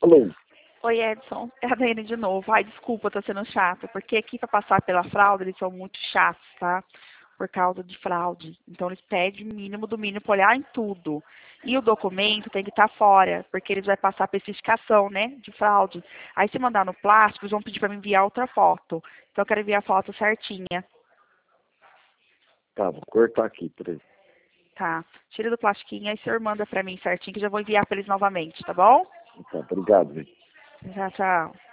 Alô? Oi, Edson. É a Daiane de novo. Ai, desculpa, tô sendo chata, porque aqui para passar pela fraude eles são muito chatos, tá? Por causa de fraude. Então eles pedem o mínimo do mínimo para olhar em tudo. E o documento tem que estar fora, porque eles vão passar a especificação, né, de fraude. Aí se mandar no plástico, eles vão pedir para me enviar outra foto. Então eu quero enviar a foto certinha. Tá, vou cortar aqui, peraí. Tá. Tira do plastiquinho, aí o senhor manda para mim certinho, que eu já vou enviar para eles novamente, tá bom? Tá, obrigado, velho. Tchau, tchau.